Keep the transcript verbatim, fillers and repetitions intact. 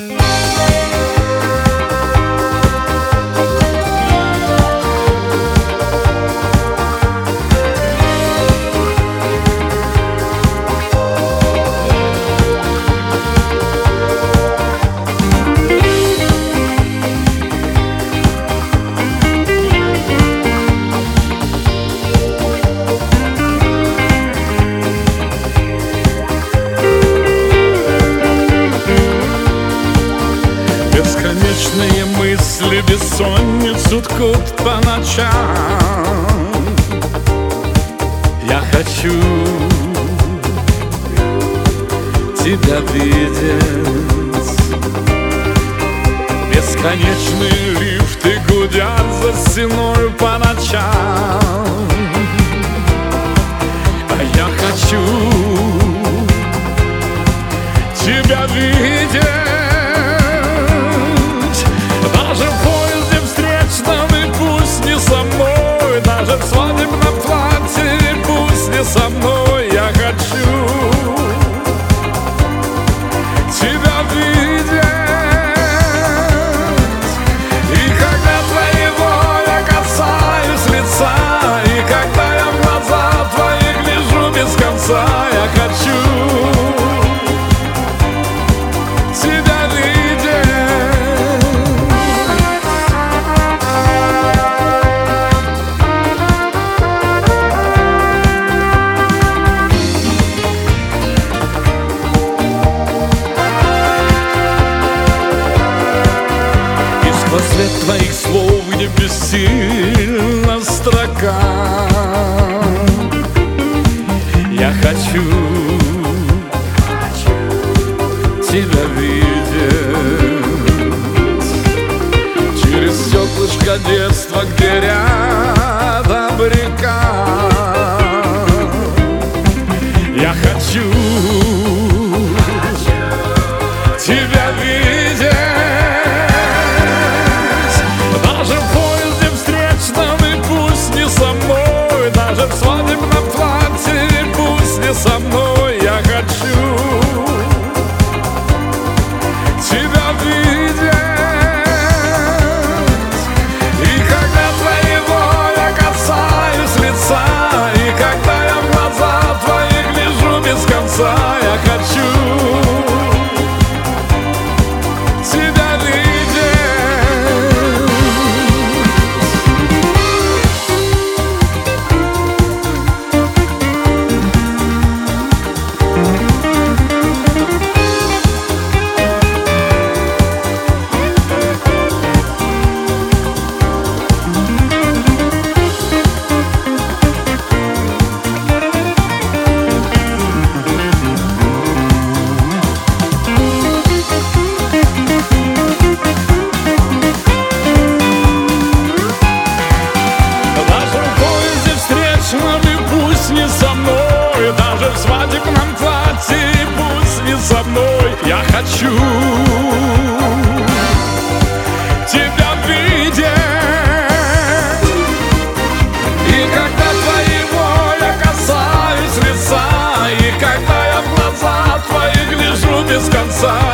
Бесконечные мысли бессонницу ткут по ночам. Я хочу тебя видеть. Бесконечные лифты гудят за стеною по ночам. А я хочу тебя видеть. Даже в поезде встречном, и пусть не со мной, даже в свадебном платье, и пусть не со мной. Я хочу тебя видеть. И когда твоего я касаюсь лица, и когда я в глаза твои гляжу без конца, я хочу тебя видеть. Во свет твоих слов не бессильна строка. Я хочу тебя видеть через стеклышко детства, где рядом река. Я хочу тебя видеть. Даже в свадебном платье, пусть не со мной. Я хочу тебя видеть. И когда твоего я касаюсь лица, и когда я в глаза твои гляжу без конца, я хочу тебя видеть. Не со мной, даже в свадебном платье, пусть не со мной. Я хочу тебя видеть. И когда твоего я касаюсь лица, и когда я в глаза твои гляжу без конца,